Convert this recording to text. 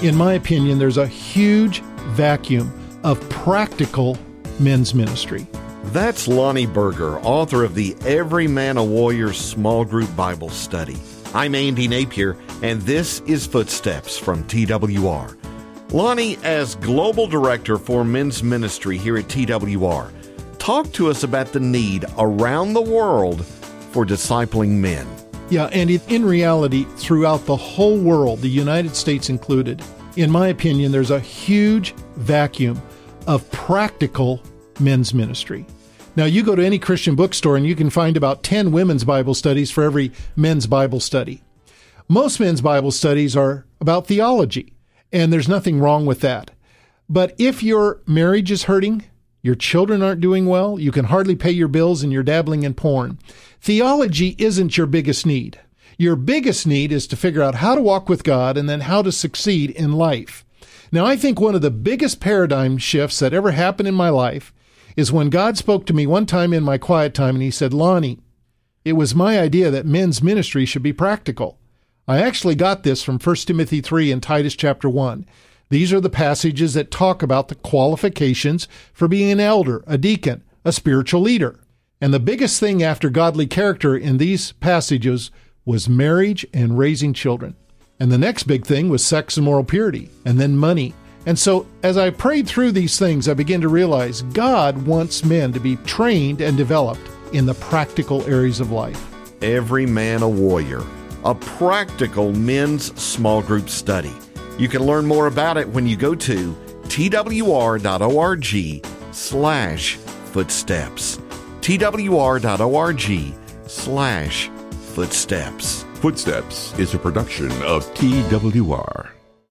In my opinion, there's a huge vacuum of practical men's ministry. That's Lonnie Berger, author of the Every Man a Warrior Small Group Bible Study. I'm Andy Napier, and this is Footsteps from TWR. Lonnie, as Global Director for Men's Ministry here at TWR, talk to us about the need around the world for discipling men. Yeah, and in reality, throughout the whole world, the United States included, in my opinion, there's a huge vacuum of practical men's ministry. Now, you go to any Christian bookstore and you can find about 10 women's Bible studies for every men's Bible study. Most men's Bible studies are about theology, and there's nothing wrong with that. But if your marriage is hurting, your children aren't doing well, you can hardly pay your bills, and you're dabbling in porn, theology isn't your biggest need. Your biggest need is to figure out how to walk with God and then how to succeed in life. Now, I think one of the biggest paradigm shifts that ever happened in my life is when God spoke to me one time in my quiet time, and he said, "Lonnie, it was my idea that men's ministry should be practical." I actually got this from 1 Timothy 3 and Titus chapter 1. These are the passages that talk about the qualifications for being an elder, a deacon, a spiritual leader. And the biggest thing after godly character in these passages was marriage and raising children. And the next big thing was sex and moral purity, and then money. And so as I prayed through these things, I began to realize God wants men to be trained and developed in the practical areas of life. Every Man a Warrior, a practical men's small group study. You can learn more about it when you go to twr.org/footsteps. twr.org/footsteps. Footsteps is a production of TWR.